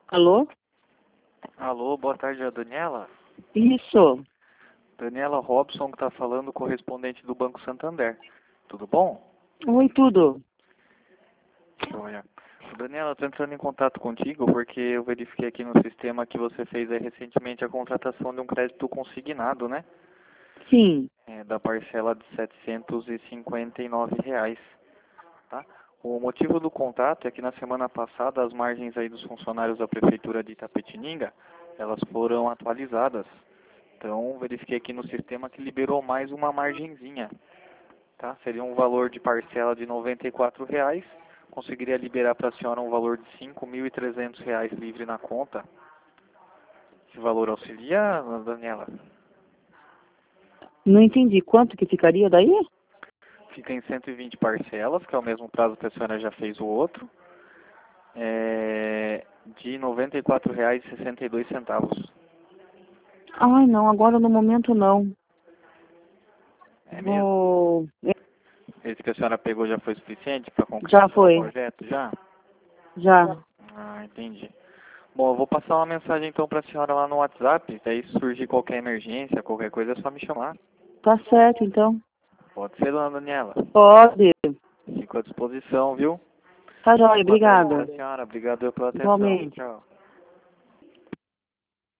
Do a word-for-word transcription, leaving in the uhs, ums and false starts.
Alô? Alô, boa tarde, é a Daniela? Isso. Daniela Robson que está falando, correspondente do Banco Santander. Tudo bom? Oi, tudo. Joia. Daniela, estou entrando em contato contigo porque eu verifiquei aqui no sistema que você fez aí recentemente a contratação de um crédito consignado, né? Sim. É, da parcela de setecentos e cinquenta e nove reais, tá? O motivo do contato é que na semana passada as margens aí dos funcionários da Prefeitura de Itapetininga, elas foram atualizadas. Então, verifiquei aqui no sistema que liberou mais uma margenzinha, tá? Seria um valor de parcela de noventa e quatro reais. Conseguiria liberar para a senhora um valor de cinco mil e trezentos reais livre na conta. Esse valor auxilia, Daniela? Não entendi. Quanto que ficaria daí? Fica em cento e vinte parcelas, que é o mesmo prazo que a senhora já fez o outro, é de noventa e quatro reais e sessenta e dois centavos. Ai, não. Agora no momento não. É mesmo? Vou... Esse que a senhora pegou já foi suficiente para Já concretizar o foi. projeto? Já? Já. Ah, entendi. Bom, eu vou passar uma mensagem então para a senhora lá no WhatsApp, daí se surgir qualquer emergência, qualquer coisa é só me chamar. Tá certo, então. Pode ser, dona Daniela. Pode. Fico à disposição, viu? Tá jóia. Boa tarde para Obrigada. a senhora, obrigado pela atenção. Igualmente. Tchau.